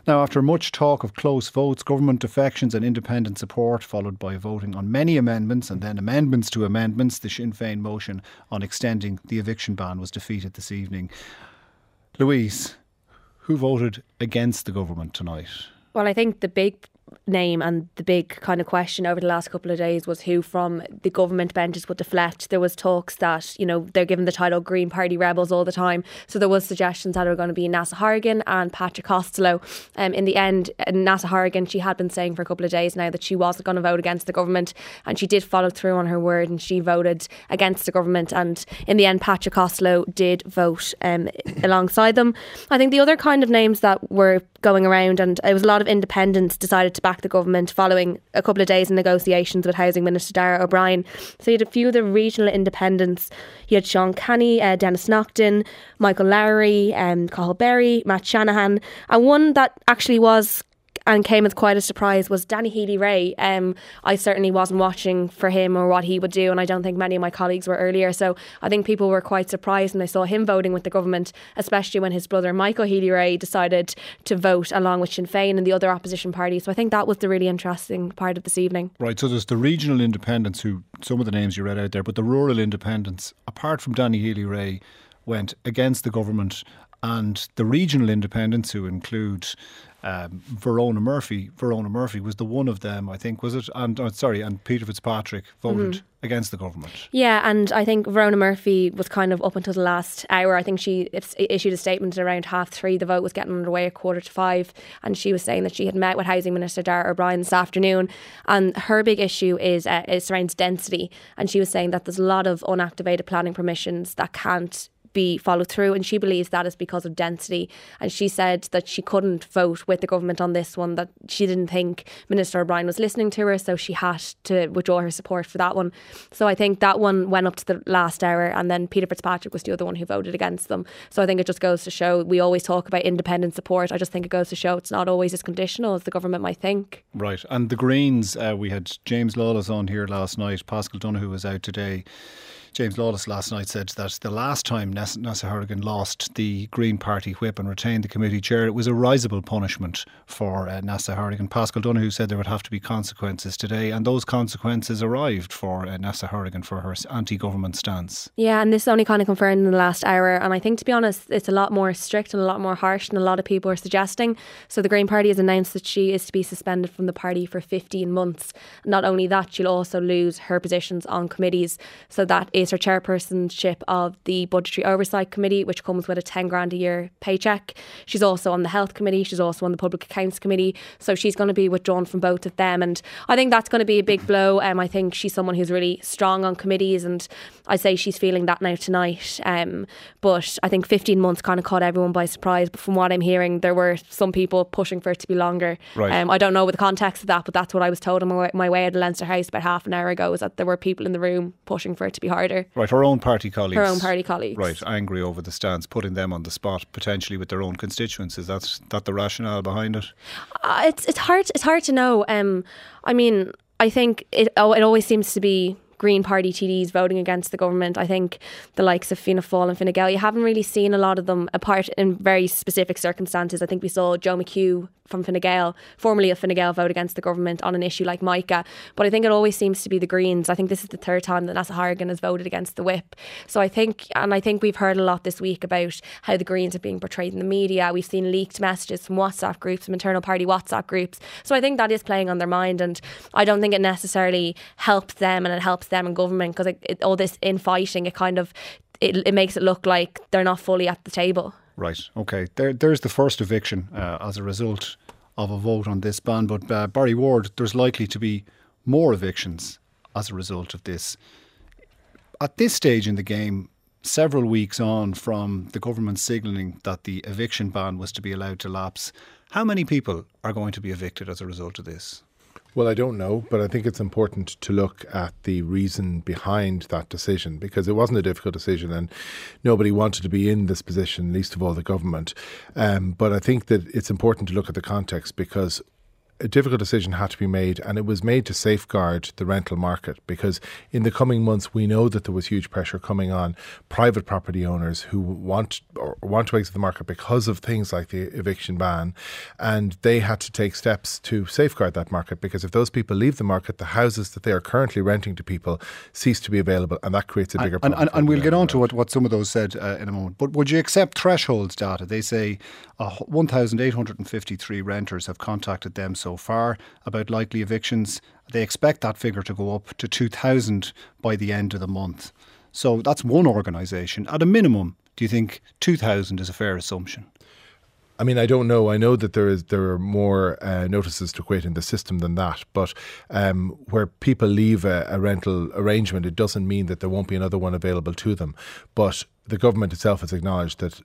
Now, after much talk of close votes, government defections and independent support, followed by voting on many amendments and then amendments to amendments, the Sinn Féin motion on extending the eviction ban was defeated this evening. Louise, who voted against the government tonight? Well, I think the big name and the big kind of question over the last couple of days was who from the government benches would deflect. There was talks that, they're given the title Green Party rebels all the time. So there was suggestions that it were going to be Neasa Hourigan and Patrick Costello. In the end, Neasa Hourigan, she had been saying for a couple of days now that she wasn't going to vote against the government, and she did follow through on her word and she voted against the government. And in the end, Patrick Costello did vote alongside them. I think the other kind of names that were going around, and it was a lot of independents decided to back the government following a couple of days in negotiations with Housing Minister Darragh O'Brien. So you had a few of the regional independents. You had Sean Kenny, Dennis Naughton, Michael Lowry, Cathal Berry, Matt Shanahan, and one that actually was and came as quite a surprise was Danny Healy-Rae. I certainly wasn't watching for him or what he would do, and I don't think many of my colleagues were earlier. So I think people were quite surprised when they saw him voting with the government, especially when his brother Michael Healy-Rae decided to vote along with Sinn Féin and the other opposition parties. So I think that was the really interesting part of this evening. Right, so there's the regional independents, who some of the names you read out there, but the rural independents, apart from Danny Healy-Rae, went against the government, and the regional independents, who include Verona Murphy was the one of them, I think, was it? And Peter Fitzpatrick voted against the government. Yeah, and I think Verona Murphy was kind of up until the last hour. I think she issued a statement around 3:30. The vote was getting underway at 4:45, and she was saying that she had met with Housing Minister Darragh O'Brien this afternoon, and her big issue is surrounds density, and she was saying that there's a lot of unactivated planning permissions that can't be followed through, and she believes that is because of density. And she said that she couldn't vote with the government on this one, that she didn't think Minister O'Brien was listening to her, so she had to withdraw her support for that one. So I think that one went up to the last hour, and then Peter Fitzpatrick was the other one who voted against them. So I think it just goes to show, we always talk about independent support, I just think it goes to show it's not always as conditional as the government might think. Right, and the Greens, we had James Lawless on here last night. Paschal Donoghue was out today. James Lawless last night said that the last time Neasa Hourigan lost the Green Party whip and retained the committee chair, it was a risible punishment for Neasa Hourigan. Paschal Donoghue said there would have to be consequences today, and those consequences arrived for Neasa Hourigan for her anti-government stance. Yeah, and this only kind of confirmed in the last hour, and I think, to be honest, it's a lot more strict and a lot more harsh than a lot of people are suggesting. So the Green Party has announced that she is to be suspended from the party for 15 months. Not only that, she'll also lose her positions on committees. So that is her chairpersonship of the Budgetary Oversight Committee, which comes with a 10 grand a year paycheck. She's also on the Health Committee, she's also on the Public Accounts Committee, so she's going to be withdrawn from both of them, and I think that's going to be a big blow. I think she's someone who's really strong on committees, and I'd say she's feeling that now tonight, but I think 15 months kind of caught everyone by surprise. But from what I'm hearing, there were some people pushing for it to be longer. Right. I don't know the context of that, but that's what I was told on my way out of Leinster House about half an hour ago, is that there were people in the room pushing for it to be harder. Right, her own party colleagues. Her own party colleagues. Right, angry over the stance, putting them on the spot potentially with their own constituents. Is that the rationale behind it? It's hard to know. I mean, I think it always seems to be Green Party TDs voting against the government. I think the likes of Fianna Fáil and Fine Gael, you haven't really seen a lot of them, apart in very specific circumstances. I think we saw Joe McHugh from Fine Gael, formerly of Fine Gael, vote against the government on an issue like MICA. But I think it always seems to be the Greens. I think this is the third time that Neasa Hourigan has voted against the whip. So I think we've heard a lot this week about how the Greens are being portrayed in the media. We've seen leaked messages from WhatsApp groups, from internal party WhatsApp groups. So I think that is playing on their mind, and I don't think it necessarily helps them, and it helps them in government, because all this infighting, it makes it look like they're not fully at the table. Right, okay. There's the first eviction as a result of a vote on this ban. But Barry Ward, there's likely to be more evictions as a result of this. At this stage in the game, several weeks on from the government signalling that the eviction ban was to be allowed to lapse, how many people are going to be evicted as a result of this? Well, I don't know, but I think it's important to look at the reason behind that decision, because it wasn't a difficult decision and nobody wanted to be in this position, least of all the government. But I think that it's important to look at the context, because a difficult decision had to be made, and it was made to safeguard the rental market, because in the coming months we know that there was huge pressure coming on private property owners who want to exit the market because of things like the eviction ban, and they had to take steps to safeguard that market, because if those people leave the market, the houses that they are currently renting to people cease to be available, and that creates a bigger problem. And we'll get on to what some of those said in a moment. But would you accept thresholds data? They say 1,853 renters have contacted them so far about likely evictions. They expect that figure to go up to 2,000 by the end of the month. So that's one organisation. At a minimum, do you think 2,000 is a fair assumption? I mean, I don't know. I know that there are more notices to quit in the system than that. But where people leave a rental arrangement, it doesn't mean that there won't be another one available to them. But the government itself has acknowledged that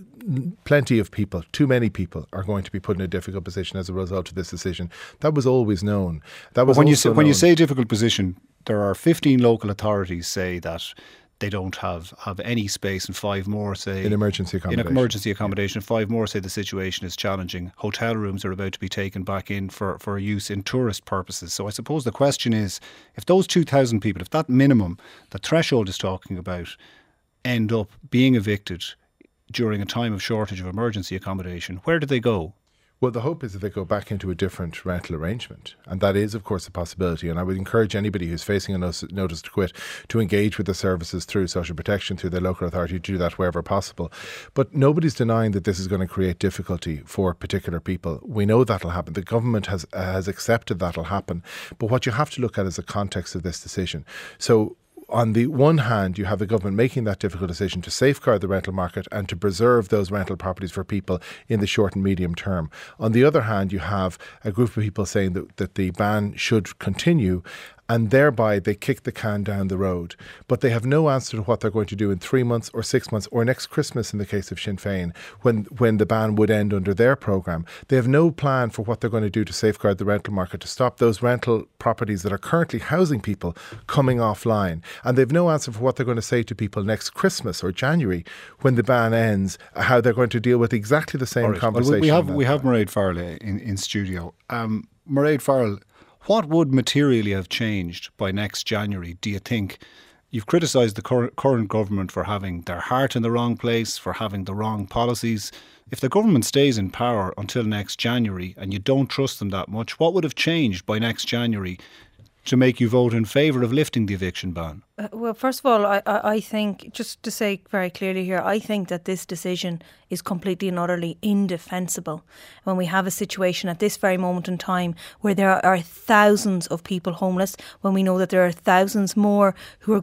plenty of people, too many people, are going to be put in a difficult position as a result of this decision. That was always known. That was when you say difficult position, there are 15 local authorities say that they don't have any space, and 5 more say in emergency accommodation. 5 more say the situation is challenging. Hotel rooms are about to be taken back in for use in tourist purposes. So I suppose the question is, if those 2,000 people, if that minimum, the threshold is talking about, end up being evicted during a time of shortage of emergency accommodation, where do they go? Well, the hope is that they go back into a different rental arrangement. And that is, of course, a possibility. And I would encourage anybody who's facing a notice to quit to engage with the services through social protection, through their local authority, to do that wherever possible. But nobody's denying that this is going to create difficulty for particular people. We know that'll happen. The government has accepted that'll happen. But what you have to look at is the context of this decision. So on the one hand, you have the government making that difficult decision to safeguard the rental market and to preserve those rental properties for people in the short and medium term. On the other hand, you have a group of people saying that the ban should continue, and thereby they kick the can down the road. But they have no answer to what they're going to do in 3 months or 6 months or next Christmas in the case of Sinn Féin, when the ban would end under their programme. They have no plan for what they're going to do to safeguard the rental market, to stop those rental properties that are currently housing people coming offline. And they've no answer for what they're going to say to people next Christmas or January when the ban ends, how they're going to deal with exactly the same conversation. Well, we have Mairead Farrell in studio. Mairead Farrell, what would materially have changed by next January, do you think? You've criticised the current government for having their heart in the wrong place, for having the wrong policies. If the government stays in power until next January and you don't trust them that much, what would have changed by next January to make you vote in favour of lifting the eviction ban? Well, first of all, I think, just to say very clearly here, I think that this decision is completely and utterly indefensible when we have a situation at this very moment in time where there are thousands of people homeless, when we know that there are thousands more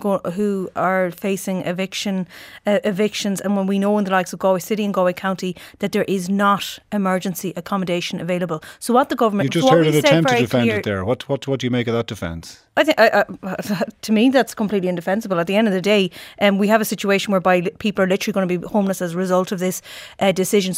who are facing evictions, and when we know in the likes of Galway City and Galway County that there is not emergency accommodation available. So what the government... You just heard an attempt to defend it there. What do you make of that defence? I think, to me, that's completely indefensible. At the end of the day, we have a situation whereby people are literally going to be homeless as a result of this decision.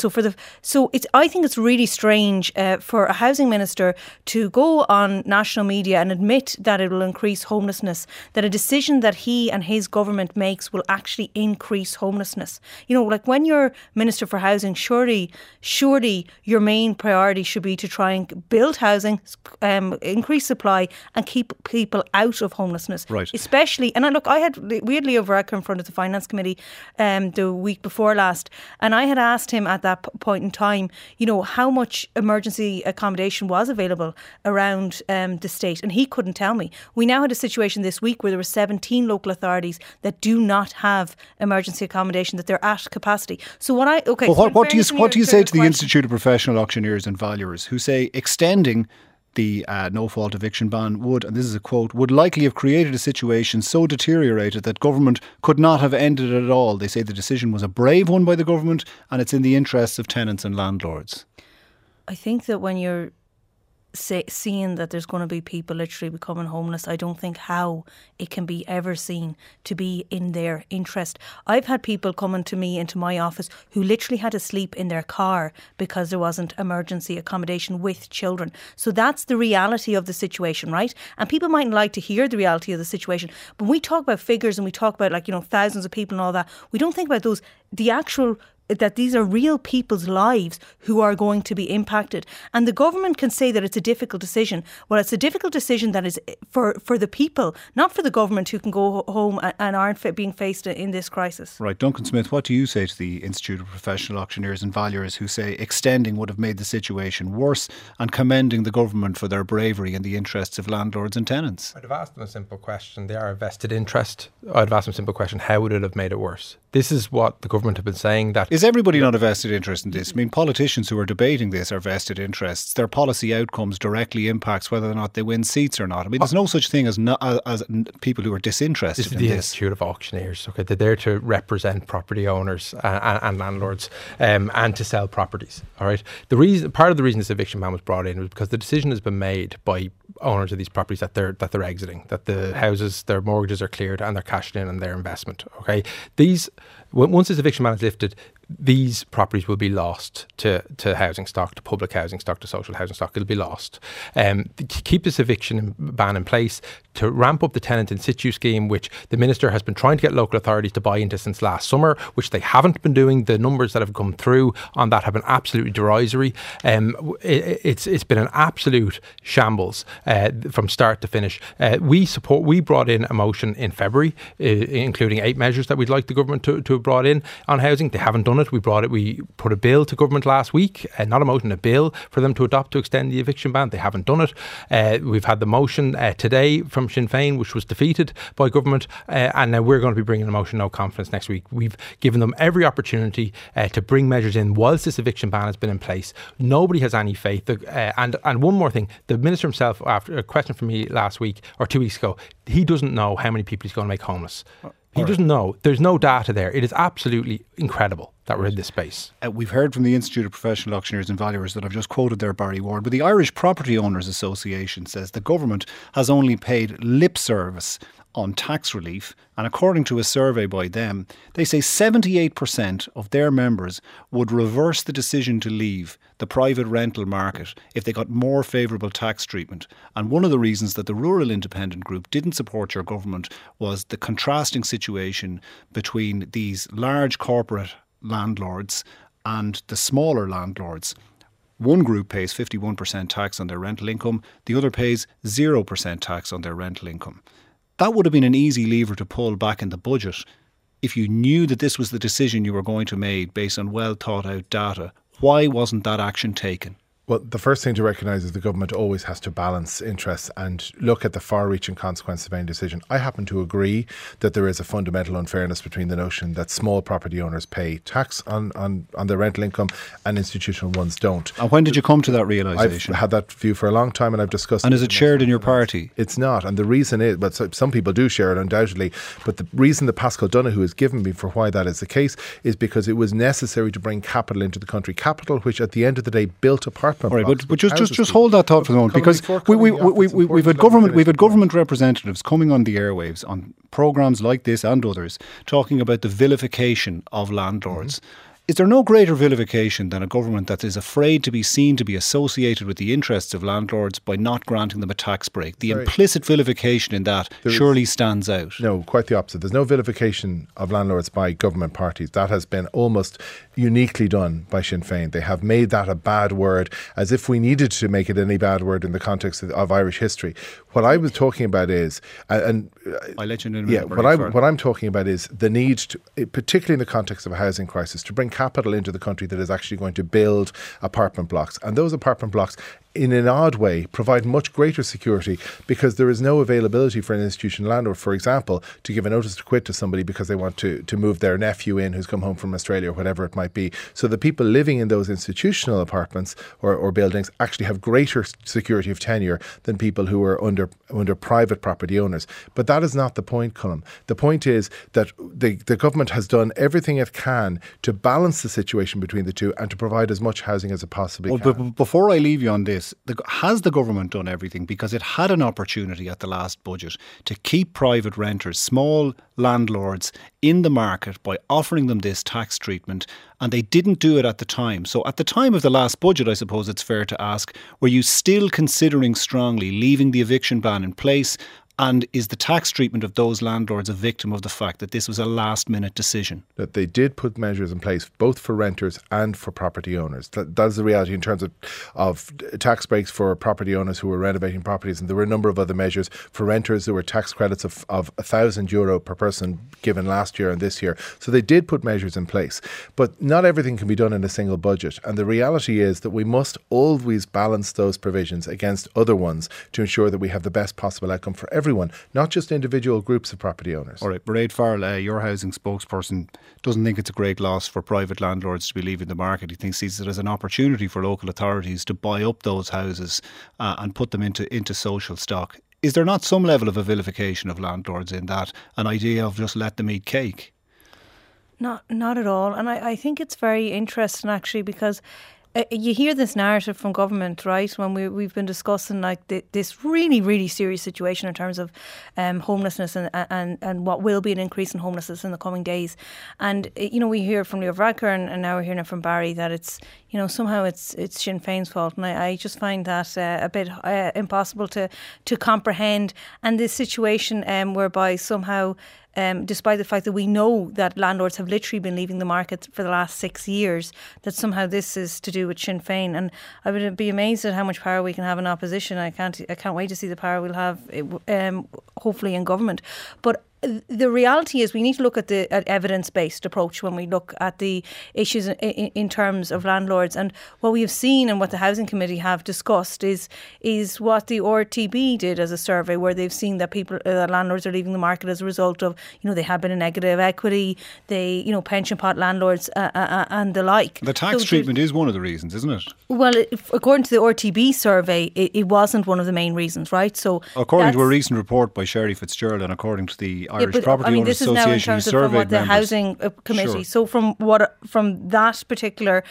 I think it's really strange for a housing minister to go on national media and admit that it will increase homelessness, that a decision that he and his government makes will actually increase homelessness. You know, like when you're Minister for Housing, surely your main priority should be to try and build housing, increase supply, and keep people out of homelessness. Right. Especially, and we had Leo Varadkar in front of the Finance Committee the week before last, and I had asked him at that point in time, you know, how much emergency accommodation was available around the state, and he couldn't tell me. We now had a situation this week where there were 17 local authorities that do not have emergency accommodation, that they're at capacity. So what do you say to the Institute of Professional Auctioneers and Valuers who say extending the no-fault eviction ban would, and this is a quote, would likely have created a situation so deteriorated that government could not have ended it at all? They say the decision was a brave one by the government and it's in the interests of tenants and landlords. I think that when you're seeing that there's going to be people literally becoming homeless, I don't think how it can be ever seen to be in their interest. I've had people coming to me into my office who literally had to sleep in their car because there wasn't emergency accommodation with children. So that's the reality of the situation, right? And people mightn't like to hear the reality of the situation, but when we talk about figures and we talk about, like, you know, thousands of people and all that, we don't think about the actual that these are real people's lives who are going to be impacted. And the government can say that it's a difficult decision. Well, it's a difficult decision that is for the people, not for the government who can go home and aren't being faced in this crisis. Right. Duncan Smith, what do you say to the Institute of Professional Auctioneers and Valuers who say extending would have made the situation worse, and commending the government for their bravery in the interests of landlords and tenants? I'd have asked them a simple question. They are a vested interest. I'd have asked them a simple question. How would it have made it worse? This is what the government have been saying. That is everybody not a vested interest in this? I mean, politicians who are debating this are vested interests. Their policy outcomes directly impacts whether or not they win seats or not. I mean, there's no such thing as people who are disinterested in this. This is the Institute of Auctioneers. Okay, they're there to represent property owners and landlords and to sell properties. All right. Part of the reason this eviction ban was brought in was because the decision has been made by owners of these properties that they're exiting, that the houses, their mortgages are cleared and they're cashing in on their investment. Okay, once this eviction ban is lifted, these properties will be lost to housing stock, to public housing stock, to social housing stock. It'll be lost. To keep this eviction ban in place, to ramp up the tenant in situ scheme, which the Minister has been trying to get local authorities to buy into since last summer, which they haven't been doing. The numbers that have come through on that have been absolutely derisory. It's been an absolute shambles from start to finish. We brought in a motion in February, including 8 measures that we'd like the government to have brought in on housing. They haven't done it. We put a bill to government last week, not a motion, a bill for them to adopt to extend the eviction ban. They haven't done it. We've had the motion today from Sinn Féin, which was defeated by government, and now we're going to be bringing a motion no confidence next week. We've given them every opportunity to bring measures in whilst this eviction ban has been in place. Nobody has any faith. And one more thing, the Minister himself, after a question from me last week or 2 weeks ago, he doesn't know how many people he's going to make homeless. He doesn't know. There's no data there. It is absolutely incredible that we're in this space. We've heard from the Institute of Professional Auctioneers and Valuers that I've just quoted there, Barry Ward, but the Irish Property Owners Association says the government has only paid lip service on tax relief, and according to a survey by them, they say 78% of their members would reverse the decision to leave the private rental market if they got more favourable tax treatment. And one of the reasons that the Rural Independent Group didn't support your government was the contrasting situation between these large corporate landlords and the smaller landlords. One group pays 51% tax on their rental income, the other pays 0% tax on their rental income. That would have been an easy lever to pull back in the budget if you knew that this was the decision you were going to make based on well thought out data. Why wasn't that action taken? Well, the first thing to recognise is the government always has to balance interests and look at the far-reaching consequences of any decision. I happen to agree that there is a fundamental unfairness between the notion that small property owners pay tax on their rental income and institutional ones don't. And when did you come to that realisation? I've had that view for a long time and I've discussed it. And is it shared in your party? It's not. And the reason is, but some people do share it undoubtedly, but the reason that Pascal Donoghue has given me for why that is the case is because it was necessary to bring capital into the country. Capital which at the end of the day built apartment all right, blocks. But just hold that thought for the moment, because we've had government representatives coming on the airwaves on programmes like this and others talking about the vilification of landlords. Is there no greater vilification than a government that is afraid to be seen to be associated with the interests of landlords by not granting them a tax break? The implicit vilification in that surely stands out. No, quite the opposite. There's no vilification of landlords by government parties. That has been almost uniquely done by Sinn Féin. They have made that a bad word, as if we needed to make it any bad word in the context of Irish history. What I was talking about is, and I'll let you know in a minute. What I'm talking about is the need to, particularly in the context of a housing crisis, to bring capital into the country that is actually going to build apartment blocks. And those apartment blocks, in an odd way, provide much greater security because there is no availability for an institutional landlord, for example, to give a notice to quit to somebody because they want to move their nephew in who's come home from Australia or whatever it might be. So the people living in those institutional apartments or buildings actually have greater security of tenure than people who are under private property owners. But that is not the point, Colm. The point is that the government has done everything it can to balance the situation between the two and to provide as much housing as it possibly can. But before I leave you on this, has the government done everything? Because it had an opportunity at the last budget to keep private renters, small landlords, in the market by offering them this tax treatment, and they didn't do it at the time. So at the time of the last budget, I suppose it's fair to ask, were you still considering strongly leaving the eviction ban in place And is the tax treatment of those landlords a victim of the fact that this was a last-minute decision? That they did put measures in place both for renters and for property owners. That's the reality in terms of tax breaks for property owners who were renovating properties, and there were a number of other measures. For renters, there were tax credits of €1,000 per person given last year and this year. So they did put measures in place. But not everything can be done in a single budget. And the reality is that we must always balance those provisions against other ones to ensure that we have the best possible outcome for everyone, not just individual groups of property owners. All right, Mairead Farrell, your housing spokesperson, doesn't think it's a great loss for private landlords to be leaving the market. He sees it as an opportunity for local authorities to buy up those houses and put them into social stock. Is there not some level of a vilification of landlords in that, an idea of just let them eat cake? Not at all. And I think it's very interesting actually, because you hear this narrative from government, right? When we've been discussing like this really, really serious situation in terms of homelessness and what will be an increase in homelessness in the coming days. And, we hear from Leo Varadkar and now we're hearing it from Barry that it's, somehow it's Sinn Féin's fault. And I just find that a bit impossible to comprehend. And this situation whereby somehow despite the fact that we know that landlords have literally been leaving the market for the last 6 years, that somehow this is to do with Sinn Féin. And I would be amazed at how much power we can have in opposition. I can't wait to see the power we'll have, hopefully in government. But the reality is we need to look at the evidence-based approach when we look at the issues in terms of landlords. And what we have seen and what the Housing Committee have discussed is what the RTB did as a survey, where they've seen that landlords are leaving the market as a result of, they have been in negative equity, pension pot landlords and the like. The tax treatment is one of the reasons, isn't it? Well, according to the RTB survey, it wasn't one of the main reasons, right? So, according to a recent report by Sherry Fitzgerald and according to the Irish Property Owners Association, this is now in terms of from what the Housing Committee. Sure. So from that particular,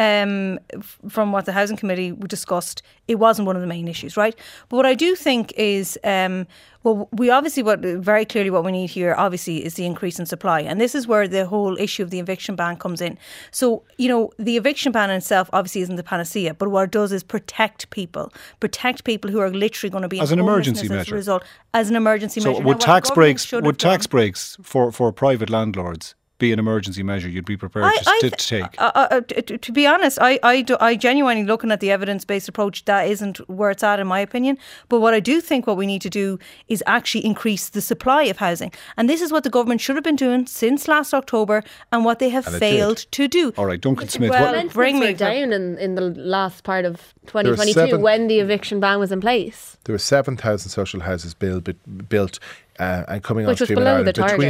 from what the Housing Committee discussed, it wasn't one of the main issues, right? But what I do think is, we obviously, very clearly what we need here obviously is the increase in supply. And this is where the whole issue of the eviction ban comes in. So, the eviction ban in itself obviously isn't the panacea, but what it does is protect people who are literally going to be as an emergency measure. As an emergency measure. So would tax breaks for private landlords be an emergency measure you'd be prepared to take? To be honest, I genuinely, looking at the evidence-based approach, that isn't where it's at in my opinion. But what I do think what we need to do is actually increase the supply of housing. And this is what the government should have been doing since last October and what they have failed to do. All right, Duncan Smith. Bring me down in the last part of 2022 when the eviction ban was in place. There were 7,000 social houses built and coming on stream in Ireland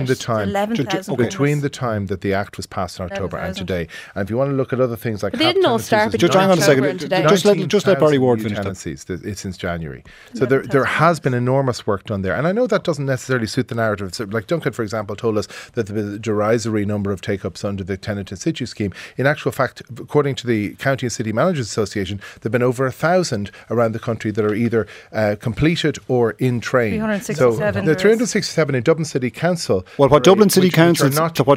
between the time that the Act was passed in October and today. And if you want to look at other things like, but they didn't all start just hang on a second. Just let Barry Ward finish that. It's since January. So there has been enormous work done there, and I know that doesn't necessarily suit the narrative. So like Duncan, for example, told us that there was a derisory number of take-ups under the tenant in situ scheme. In actual fact, according to the County and City Managers Association, there have been over 1,000 around the country that are either completed or in train. 367. So 367 in Dublin City Council. Well, what Dublin City Council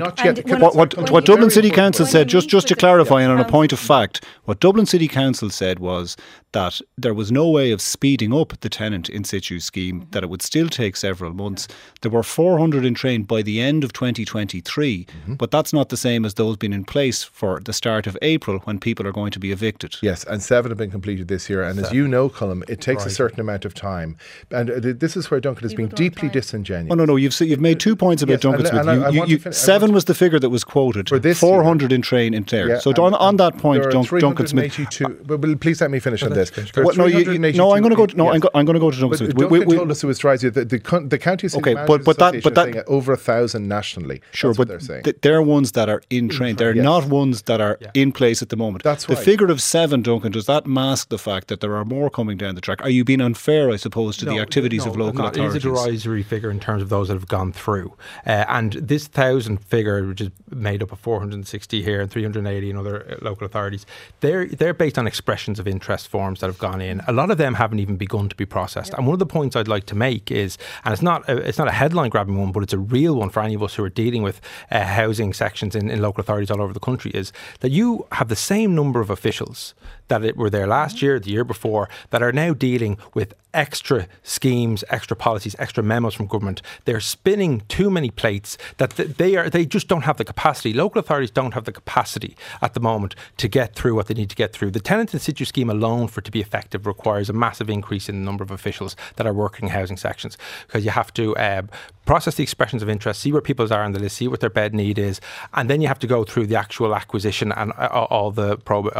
what Dublin City Council said, just to clarify, and on a point of fact, what Dublin City Council said was that there was no way of speeding up the tenant in situ scheme, that it would still take several months. There were 400 in train by the end of 2023, but that's not the same as those being in place for the start of April when people are going to be evicted. Yes, and 7 have been completed this year. And as you know, Colm, it takes a certain amount of time. And this is where Duncan is being deeply disingenuous. Oh, no, you've made 2 points about Duncan Smith. 7 was the figure that was quoted. For this 400 in train in there. Yeah, so on that point, Duncan Smith. But please let me finish on this. I'm going to go to Duncan Smith. Duncan told us it was the County City Managers Association are saying over 1,000 nationally. Sure, but they're ones that are in train. They're not ones that are in place at the moment. That's right. The figure of 7, Duncan, does that mask the fact that there are more coming down the track? Are you being unfair, I suppose, to the activities of local authorities? It is a derisory figure in terms of those that have gone through. And this 1,000 figure, which is made up of 460 here and 380 in other local authorities, they're based on expressions of interest forms that have gone in. A lot of them haven't even begun to be processed. And one of the points I'd like to make is, and it's not a headline grabbing one, but it's a real one for any of us who are dealing with housing sections in local authorities all over the country, is that you have the same number of officials that were there last year, the year before, that are now dealing with extra schemes, extra policies, extra memos from government. They're spinning too many plates that they just don't have the capacity. Local authorities don't have the capacity at the moment to get through what they need to get through. The tenant in situ scheme alone, for it to be effective, requires a massive increase in the number of officials that are working in housing sections, because you have to process the expressions of interest, see where people are on the list, see what their bed need is, and then you have to go through the actual acquisition and all the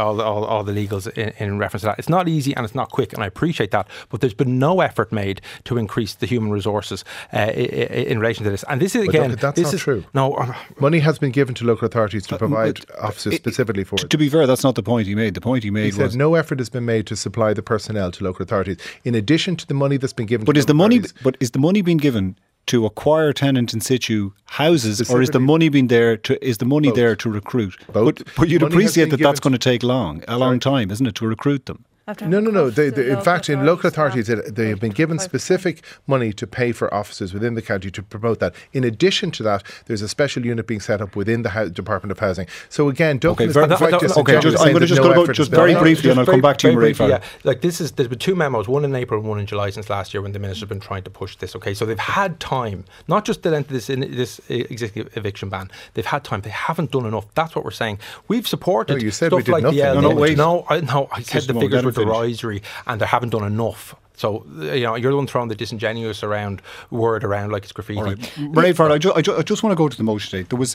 legals in reference to that. It's not easy and it's not quick, and I appreciate that, but there's been no effort made to increase the human resources in relation to this. And this is, again, that's not true. No, money has been given to local authorities to provide officers specifically for it. To be fair, that's not the point he made. The point he made was no effort has been made to supply the personnel to local authorities in addition to the money that's been given. But is the money being given to acquire tenant in situ houses, or is the money being there to recruit? Both. But you'd appreciate that that's going to take a long time, isn't it, to recruit them? No. In fact, in local authorities, they have been given specific money to pay for officers within the county to promote that. In addition to that, there's a special unit being set up within the Department of Housing. So again, I'm going to just go very briefly, and I'll come back to you, Marie. Yeah, there's been two memos, one in April and one in July since last year, when the minister's been trying to push this. Okay, so they've had time, not just to enter this executive eviction ban. They've had time. They haven't done enough. That's what we're saying. We've supported stuff like the LD. I said the figures were derisory and they haven't done enough. So, you're the one throwing the disingenuous word around like it's graffiti. Right. Mairead, I just want to go to the motion today. There was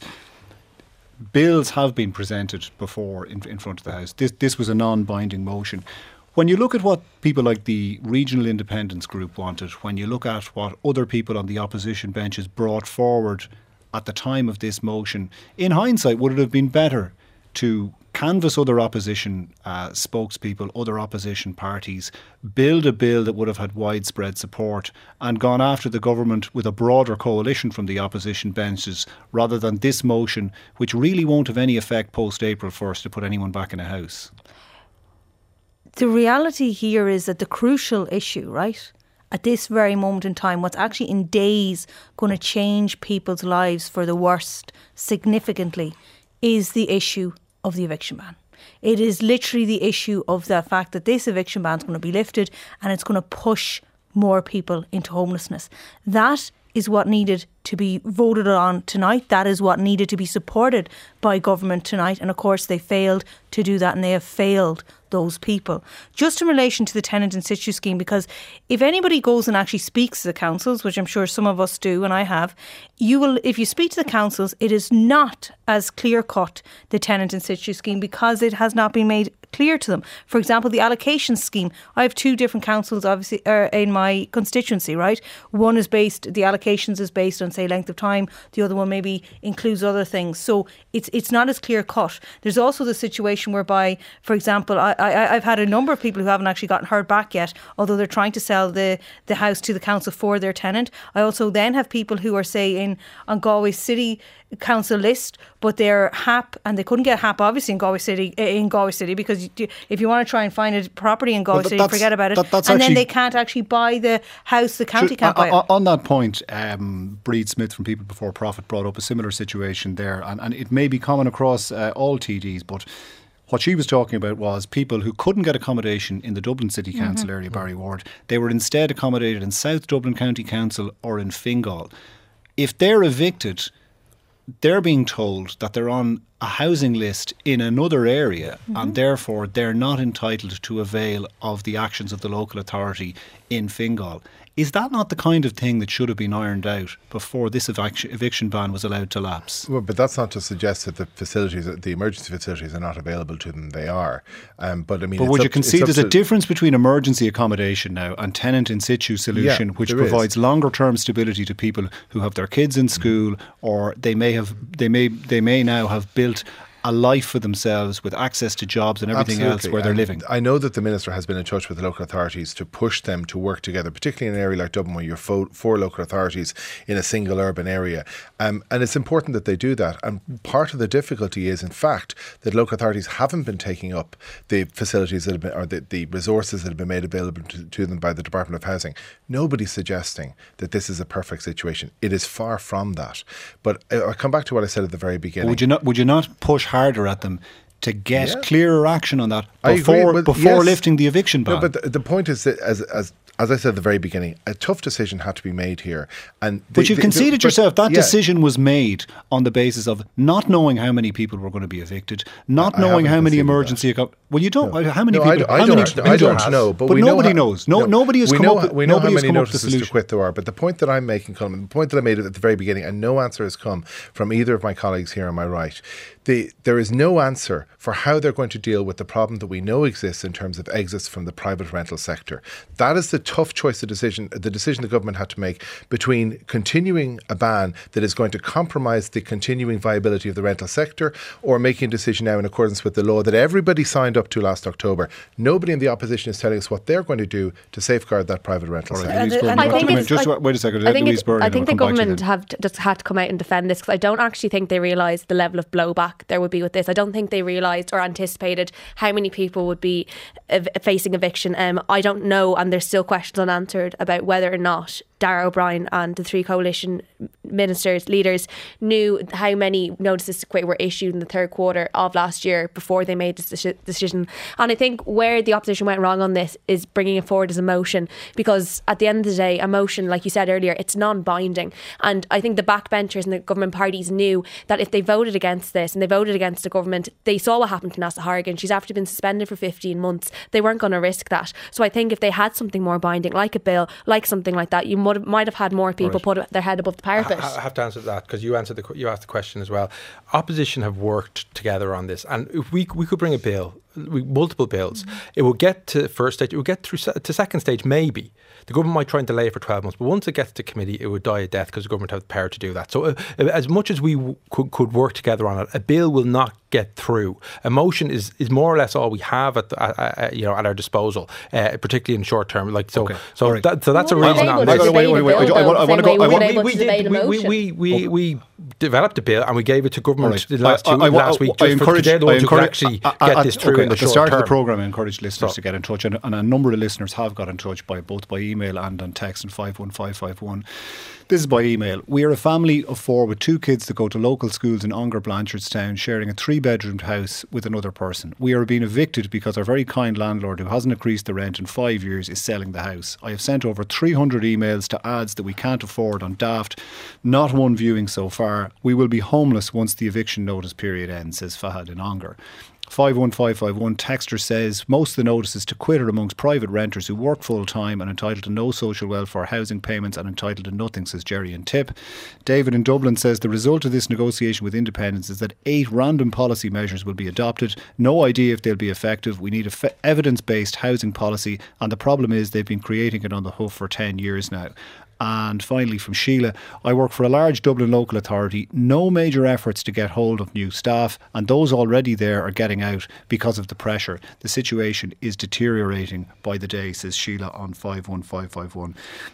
bills have been presented before in front of the House. This was a non-binding motion. When you look at what people like the Regional Independence Group wanted, when you look at what other people on the opposition benches brought forward at the time of this motion, in hindsight, would it have been better to canvass other opposition spokespeople, other opposition parties, build a bill that would have had widespread support and gone after the government with a broader coalition from the opposition benches, rather than this motion, which really won't have any effect post-April 1st to put anyone back in a house? The reality here is that the crucial issue, right, at this very moment in time, what's actually in days going to change people's lives for the worst significantly, is the issue of the eviction ban. It is literally the issue of the fact that this eviction ban is going to be lifted and it's going to push more people into homelessness. That is what needed to be voted on tonight. That is what needed to be supported by government tonight. And of course, they failed to do that, and they have failed those people. Just in relation to the tenant in situ scheme, because if anybody goes and actually speaks to the councils, which I'm sure some of us do, and I have, if you speak to the councils, it is not as clear cut, the tenant in situ scheme, because it has not been made clear to them. For example, the allocation scheme. I have two different councils, obviously, in my constituency, right? One is the allocations is based on, say, length of time. The other one maybe includes other things. So it's not as clear cut. There's also the situation whereby, for example, I've had a number of people who haven't actually gotten heard back yet, although they're trying to sell the house to the council for their tenant. I also then have people who are, say, on Galway City Council list, but they're HAP, and they couldn't get HAP obviously in Galway City, because if you want to try and find a property in Galway City, forget about it. Then they can't actually buy the house. The county can't buy it. On that point, Breed Smith from People Before Profit brought up a similar situation there, and it may be common across all TDs, but what she was talking about was people who couldn't get accommodation in the Dublin City Council area, Barry Ward. They were instead accommodated in South Dublin County Council or in Fingal. If they're evicted, they're being told that they're on a housing list in another area, and therefore they're not entitled to avail of the actions of the local authority in Fingal. Is that not the kind of thing that should have been ironed out before this eviction ban was allowed to lapse? Well, but that's not to suggest that the emergency facilities are not available to them. They are. But would you concede there's a difference between emergency accommodation now and tenant in situ solution, which provides longer term stability to people who have their kids in school, or they may now have built a life for themselves with access to jobs and everything else where they're living. I know that the Minister has been in touch with the local authorities to push them to work together, particularly in an area like Dublin where you're four local authorities in a single urban area. And it's important that they do that. And part of the difficulty is, in fact, that local authorities haven't been taking up the facilities that have been, or the resources that have been made available to them by the Department of Housing. Nobody's suggesting that this is a perfect situation. It is far from that. But I'll come back to what I said at the very beginning. Would you not push harder at them to get clearer action on that before lifting the eviction ban? No, but the point is that as I said at the very beginning, a tough decision had to be made here. But you've conceded yourself that decision was made on the basis of not knowing how many people were going to be evicted, not knowing how many emergency... Well, you don't... How many people... I don't know. But nobody knows. Nobody has come up with... We know how many notices to quit there are. But the point that I'm making, Colin, the point that I made at the very beginning, and no answer has come from either of my colleagues here on my right, there is no answer for how they're going to deal with the problem that we know exists in terms of exits from the private rental sector. That is the tough choice, the decision the government had to make between continuing a ban that is going to compromise the continuing viability of the rental sector, or making a decision now in accordance with the law that everybody signed up to last October. Nobody in the opposition is telling us what they're going to do to safeguard that private rental sector. Wait a second. I think the government have just had to come out and defend this, because I don't actually think they realise the level of blowback there would be with this. I don't think they realised or anticipated how many people would be facing eviction. I don't know, and there's still questions unanswered about whether or not Darragh O'Brien and the three coalition leaders knew how many notices to quit were issued in the third quarter of last year before they made this decision. And I think where the opposition went wrong on this is bringing it forward as a motion, because at the end of the day, a motion, like you said earlier, it's non-binding. And I think the backbenchers and the government parties knew that if they voted against this and they voted against the government, they saw what happened to Neasa Hourigan. She's after been suspended for 15 months. They weren't going to risk that. So I think if they had something more binding, like a bill, like something like that, you might have had more people put their head above the parapet. I have to answer that, because you asked the question as well. Opposition have worked together on this, and if we could bring a bill, multiple bills, it will get to first stage, it will get through to second stage maybe. The government might try and delay it for 12 months, but once it gets to committee, it would die a death, because the government have the power to do that. So as much as we could work together on it, a bill will not get through. A motion is more or less all we have at our disposal, particularly in short term. That's a reason. We developed a bill and we gave it to government last week. I encourage get this through in the short term. At the start of the programme, I encourage listeners to get in touch, and a number of listeners have got in touch both by email and on text on 51551. This is by email. We are a family of 4 with 2 kids that go to local schools in Ongar, Blanchardstown, sharing a 3-bedroomed house with another person. We are being evicted because our very kind landlord, who hasn't increased the rent in 5 years, is selling the house. I have sent over 300 emails to ads that we can't afford on Daft. Not one viewing so far. We will be homeless once the eviction notice period ends, says Fahad in Ongar. 51551 texter says most of the notices to quit are amongst private renters who work full time and entitled to no social welfare housing payments and entitled to nothing, says Jerry in Tip. David in Dublin says the result of this negotiation with independents is that 8 random policy measures will be adopted. No idea if they'll be effective. We need evidence-based housing policy, and the problem is they've been creating it on the hoof for 10 years now. And finally from Sheila, I work for a large Dublin local authority. No major efforts to get hold of new staff, and those already there are getting out because of the pressure. The situation is deteriorating by the day, says Sheila on 51551.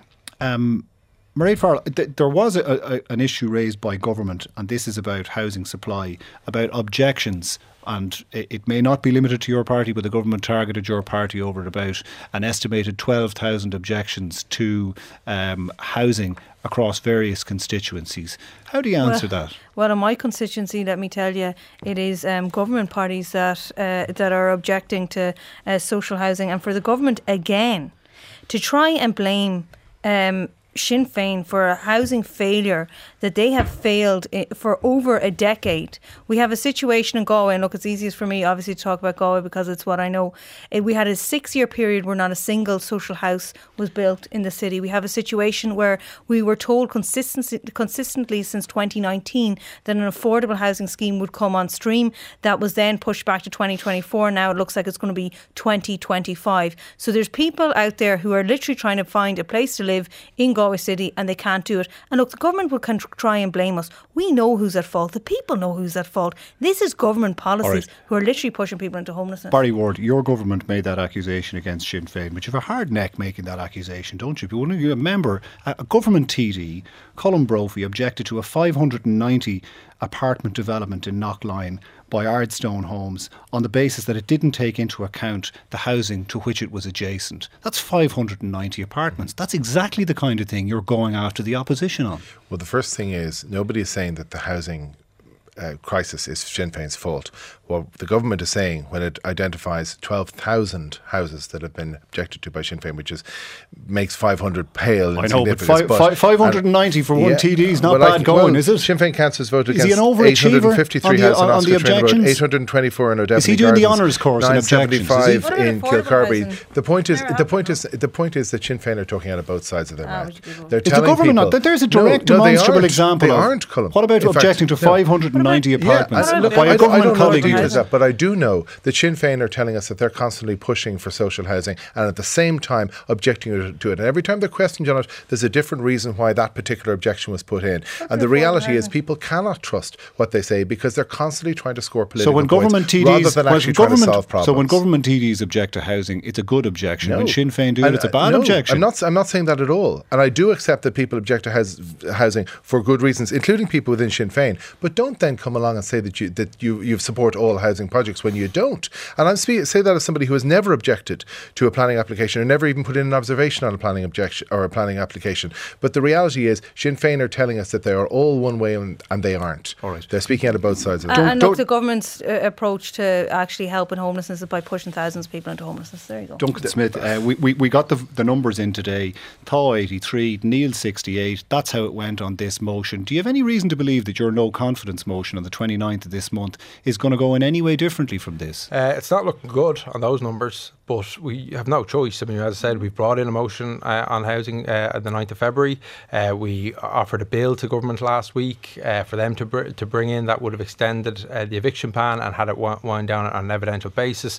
Mairead Farrell, there was an issue raised by government, and this is about housing supply, about objections. And it may not be limited to your party, but the government targeted your party over at about an estimated 12,000 objections to housing across various constituencies. How do you answer that? Well, in my constituency, let me tell you, it is government parties that are objecting to social housing. And for the government, again, to try and blame Sinn Féin for a housing failure that they have failed for over a decade. We have a situation in Galway, and look, it's easiest for me obviously to talk about Galway because it's what I know. We had a 6-year period where not a single social house was built in the city. We have a situation where we were told consistently since 2019 that an affordable housing scheme would come on stream. That was then pushed back to 2024. Now it looks like it's going to be 2025. So there's people out there who are literally trying to find a place to live in Galway City, and they can't do it. And look, the government will try and blame us. We know who's at fault. The people know who's at fault. This is government policies who are literally pushing people into homelessness. Barry Ward, your government made that accusation against Sinn Féin, but you have a hard neck making that accusation, don't you? When you remember, a government TD, Colin Brophy, objected to a 590 apartment development in Knockline by Ardstone Homes on the basis that it didn't take into account the housing to which it was adjacent. That's 590 apartments. That's exactly the kind of thing you're going after the opposition on. Well, the first thing is, nobody is saying that the housing crisis is Sinn Féin's fault. what the government is saying when it identifies 12,000 houses that have been objected to by Sinn Féin, which makes 500 pale. I know, but 590 for one TD is not bad going, is it? Sinn Féin councillors voted against 853 houses on the objections. 824 in O'Devany. Is he doing the honours course in objections? 975 in Kilkerby. The point is that Sinn Féin are talking out of both sides of their mouth. They're is the government not? There's a direct, demonstrable example. They aren't, Colm. What about objecting to 590 apartments by a government colleague? But I do know that Sinn Féin are telling us that they're constantly pushing for social housing and at the same time objecting to it. And every time they're questioned on it, there's a different reason why that particular objection was put in. And the reality is people cannot trust what they say because they're constantly trying to score political points rather than actually trying to solve problems. So when government TDs object to housing, it's a good objection. When Sinn Féin do it, it's a bad objection. I'm not saying that at all. And I do accept that people object to housing for good reasons, including people within Sinn Féin. But don't then come along and say that you support all housing projects when you don't. And I say that as somebody who has never objected to a planning application or never even put in an observation on a planning objection or a planning application. But the reality is Sinn Féin are telling us that they are all one way and they aren't. All right. They're speaking out of both sides of it. And look, the government's approach to actually helping homelessness is by pushing thousands of people into homelessness. There you go. Duncan Smith, we got the numbers in today. Thaw 83, Neil 68. That's how it went on this motion. Do you have any reason to believe that your no confidence motion on the 29th of this month is going to go in any way differently from this? It's not looking good on those numbers, but we have no choice. I mean, as I said, we've brought in a motion on housing on the 9th of February. We offered a bill to government last week for them to bring in that would have extended the eviction ban and had it wind down on an evidential basis.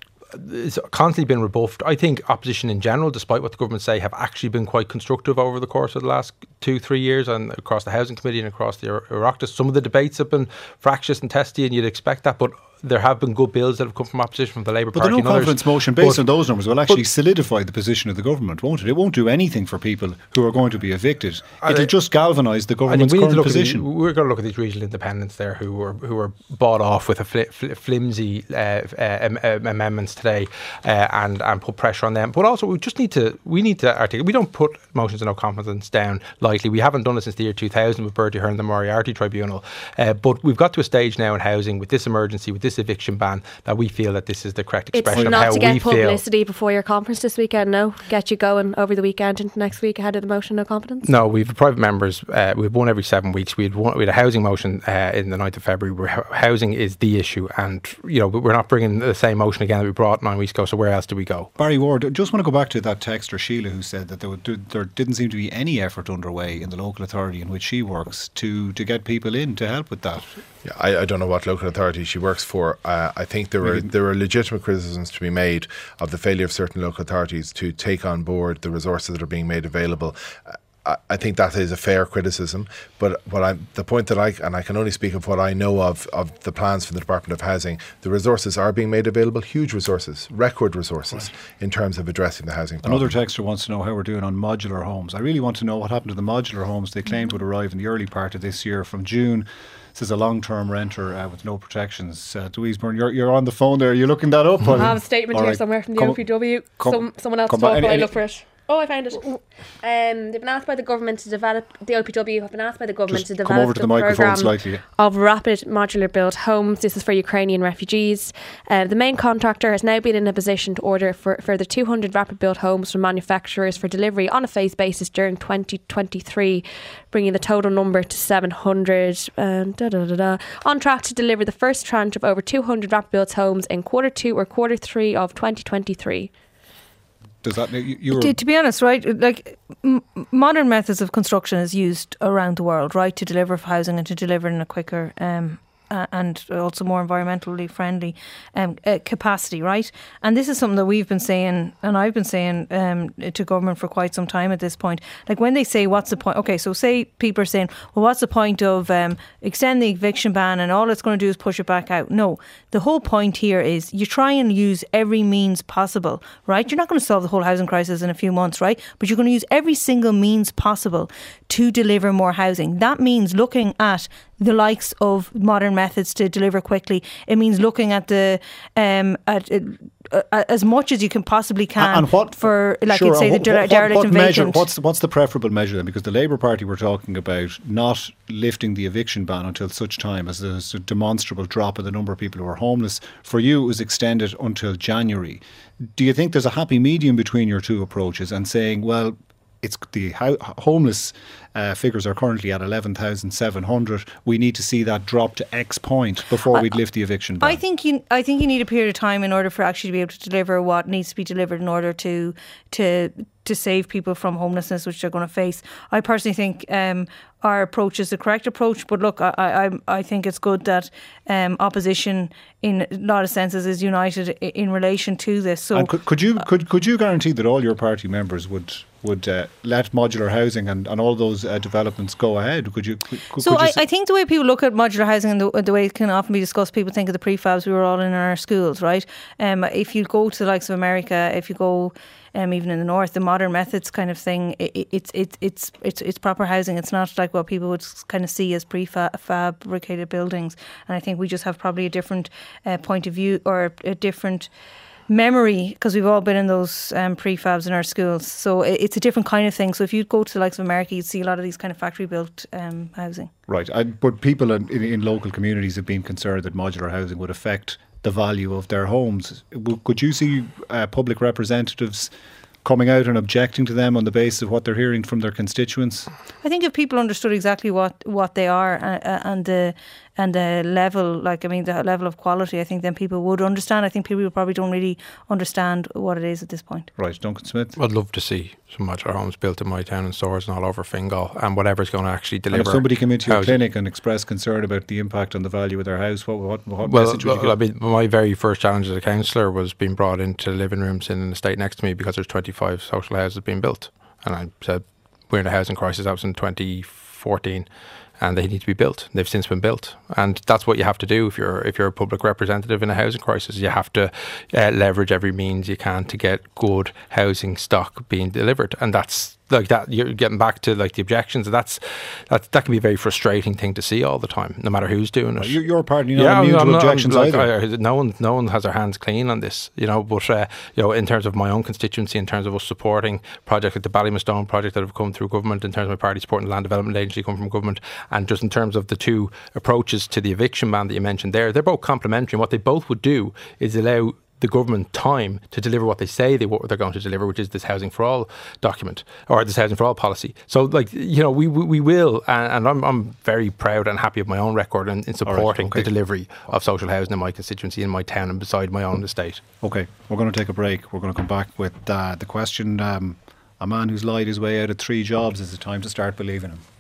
It's constantly been rebuffed. I think opposition in general, despite what the government say, have actually been quite constructive over the course of the last 2-3 years and across the Housing Committee and across the Oireachtas. Some of the debates have been fractious and testy and you'd expect that, but there have been good bills that have come from opposition, from the Labour Party. But the no confidence motion based on those numbers will actually solidify the position of the government, won't it? It won't do anything for people who are going to be evicted. It'll just galvanise the government's current position. We're going to look at these regional independents there who were bought off with a flimsy amendments today and put pressure on them. But also we need to articulate. We don't put motions of no confidence down lightly. We haven't done it since the year 2000 with Bertie Ahern and the Moriarty Tribunal. But we've got to a stage now in housing with this emergency, with this eviction ban, that we feel that this is the correct expression of how we feel. It's not to get publicity before your conference this weekend, no? Get you going over the weekend into next week ahead of the motion, no confidence? No, we've private members, we've one every 7 weeks. We had a housing motion in the 9th of February where housing is the issue, and we're not bringing the same motion again that we brought 9 weeks ago, so where else do we go? Barry Ward, I just want to go back to that texter Sheila who said that there didn't seem to be any effort underway in the local authority in which she works to get people in to help with that. Yeah, I don't know what local authority she works for. I think there are legitimate criticisms to be made of the failure of certain local authorities to take on board the resources that are being made available. I think that is a fair criticism, but the point that I can only speak of what I know of the plans for the Department of Housing, the resources are being made available, huge resources, record resources in terms of addressing the housing problem. Another texter wants to know how we're doing on modular homes. I really want to know what happened to the modular homes. They claimed would arrive in the early part of this year from June. This is a long-term renter with no protections. Louise Byrne, you're on the phone there. Are you looking that up? I have a statement here somewhere from the OPW. Someone else talk while I look for it. Oh, I found it. They've been asked by the government to develop, the LPW have been asked by the government to develop the programme of rapid modular built homes. This is for Ukrainian refugees. The main contractor has now been in a position to order for further 200 rapid built homes from manufacturers for delivery on a phased basis during 2023, bringing the total number to 700. On track to deliver the first tranche of over 200 rapid built homes in Q2 or Q3 of 2023. Does that to be honest, right? Like modern methods of construction is used around the world, right, to deliver housing and to deliver in a quicker and also more environmentally friendly capacity, right? And this is something that we've been saying, and I've been saying to government for quite some time at this point. Like when they say, what's the point? Okay, so say people are saying, well, what's the point of extend the eviction ban and all it's going to do is push it back out? No, the whole point here is you try and use every means possible, right? You're not going to solve the whole housing crisis in a few months, right? But you're going to use every single means possible to deliver more housing. That means looking at the likes of modern methods to deliver quickly. It means looking at the as much as you can possibly can and what, for, like sure, you'd say, the derelict and measure, vacant. what's the preferable measure then? Because the Labour Party were talking about not lifting the eviction ban until such time as there's a demonstrable drop in the number of people who are homeless. For you, it was extended until January. Do you think there's a happy medium between your two approaches and saying, well, it's the homeless figures are currently at 11,700. We need to see that drop to X point before we'd lift the eviction ban. I think you need a period of time in order for actually to be able to deliver what needs to be delivered in order to save people from homelessness, which they're going to face. I personally think our approach is the correct approach, but look, I think it's good that opposition in a lot of senses is united in relation to this. So, and could you guarantee that all your party members would let modular housing and all those developments go ahead? I think the way people look at modular housing and the way it can often be discussed, people think of the prefabs we were all in our schools, right? If you go to the likes of America, if you go even in the north, the modern methods kind of thing, it's proper housing. It's not like what people would kind of see as prefabricated buildings. And I think we just have probably a different point of view or a different memory, because we've all been in those prefabs in our schools. So it's a different kind of thing. So if you go to the likes of America, you'd see a lot of these kind of factory built housing. Right. But people in local communities have been concerned that modular housing would affect the value of their homes. Could you see public representatives coming out and objecting to them on the basis of what they're hearing from their constituents? I think if people understood exactly what they are and the level, the level of quality, I think then people would understand. I think people probably don't really understand what it is at this point. Right, Duncan Smith. I'd love to see some modular homes built in my town and Swords and all over Fingal, and whatever's going to actually deliver. And if somebody came into your clinic and expressed concern about the impact on the value of their house, what message would you give? My very first challenge as a councillor was being brought into living rooms in an estate next to me because there's 25 social houses being built, and I said we're in a housing crisis. That was in 2014. And they need to be built. They've since been built, and that's what you have to do if you're a public representative in a housing crisis. You have to leverage every means you can to get good housing stock being delivered, and that's like that. You're getting back to like the objections, and that can be a very frustrating thing to see all the time, no matter who's doing it. Your party, not immune to objections either. No one has their hands clean on this, But in terms of my own constituency, in terms of us supporting projects like the Ballymastone project that have come through government, in terms of my party supporting the Land Development Agency come from government, and just in terms of the two approaches to the eviction ban that you mentioned there, they're both complementary. And what they both would do is allow the government time to deliver what they say they're going to deliver, which is this Housing for All document, or this Housing for All policy. So, we will, and I'm very proud and happy of my own record in supporting the delivery of social housing in my constituency, in my town, and beside my own estate. Okay, we're going to take a break. We're going to come back with the question, a man who's lied his way out of 3 jobs, is it time to start believing him?